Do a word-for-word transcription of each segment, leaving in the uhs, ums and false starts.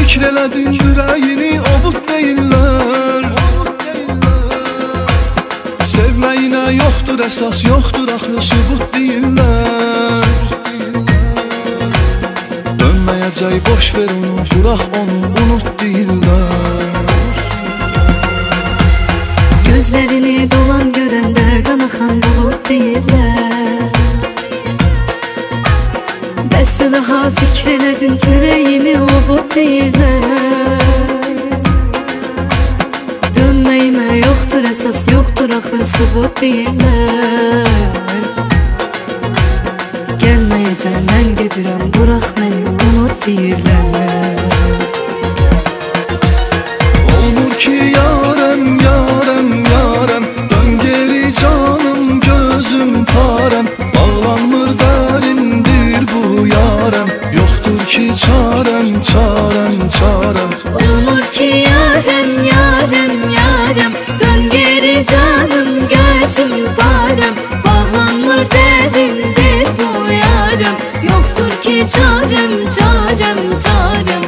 fikr elədin ürəyini ovut deyirlər. Sevməyinə yoxdur əsas, yoxdur axı sübut deyirlər. Dönməyəcək, boş ver onu, burax onu, unut deyirlər. Gözlərini dolan görəndə qanaxan bulut deyirlər. Bəs daha fikr elədin ürəyimi ovut deyirlər. Dönməyimə yoxdur əsas, yoxdur axı sübut deyirlər. Gəlməyəcəm, mən gedirəm, burax məni, unut deyirlər. Olmur ki yarəm, yarəm, yarəm, dön geri canım, gözüm parəm. Bağlanmır dərindir bu yarəm, yoxdur ki çarəm, çarəm, çarəm. Olmur ki yarəm, yarəm, yarəm, dön geri canım, gözüm parəm. Bağlanmır dərindir bu yarəm, yoxdur ki çarəm, çarəm, çarəm.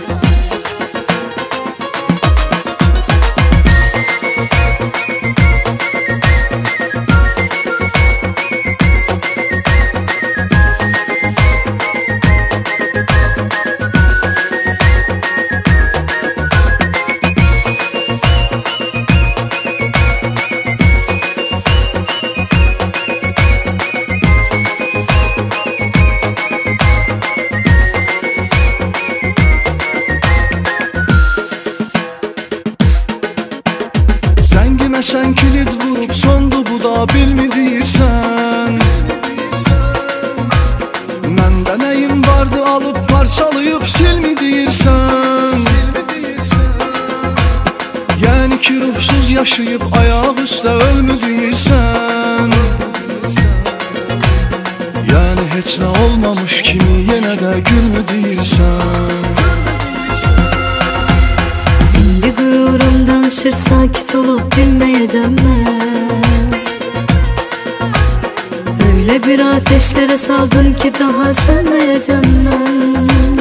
Sən kilit vurub sondu bu da bilmi deyirsən. Məndə nəyim vardı alıb parçalayıb silmi deyirsən. Yəni ki ruhsuz yaşayıb ayaq üstə ölmü deyirsən. Yəni heç nə olmamış kimi yenə də gülmü deyirsən. Gururum danışır, sakit olup bilmeyeceğim ben. Öyle bir ateşlere saldım ki daha sönmeyeceğim ben.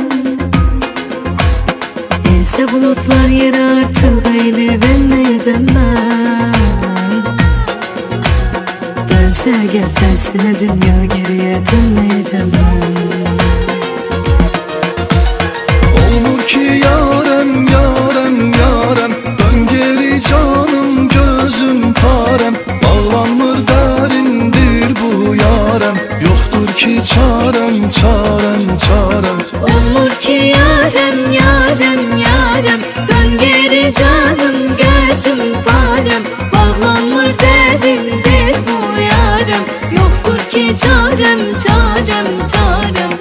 Ense bulutlar yere artık eğilip inmeyeceğim ben. Dönse eğer tersine dünya geriye dönmeyeceğim ben. Olmur ki yarəm, yarəm, yarəm, dön geri canım, gözüm parəm. Bağlanmır dərindir bu yarəm, yoxdur ki çarəm, çarəm, çarəm. Olmur ki yarəm, yarəm, yarəm, dön geri canım, gözüm parəm. Bağlanmır dərindir bu yarəm, yoxdur ki çarəm, çarəm, çarəm.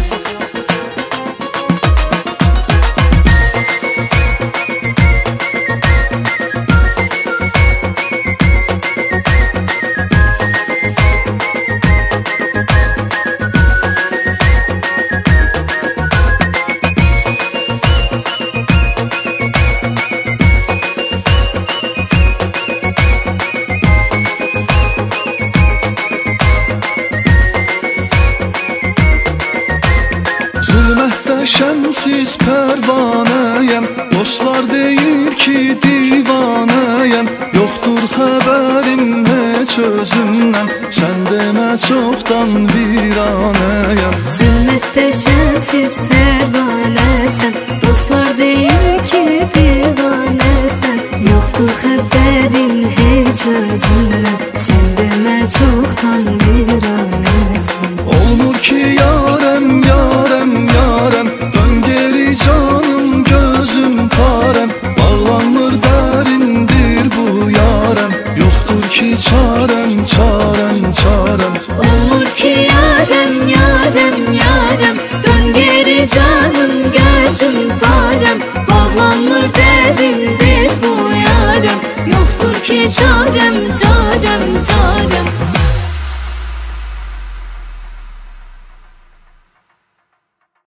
Zülmətdə şəmsiz pərvanəyəm, dostlar deyir ki divanəyəm. Yoxdur xəbərim heç özümdən, sən demə çoxdan viranəyəm. Zülmətdə şəmsiz pərvanəsən, dostlar deyir ki divanəsən. Yoxdur xəbərim heç özümdən, sən demə çoxdan viranəsən. Olmur ki yarəm, yarəm, yarəm, dön geri canım, gözüm parəm. Bağlanmır dərindir bu yarəm, yoxdur ki çarəm, çarəm, çarəm. Olmur ki yarəm, yarəm, yarəm, dön geri canım, gözüm parəm. Bağlanmır dərindir bu yarəm, yoxdur ki çarəm, çarəm.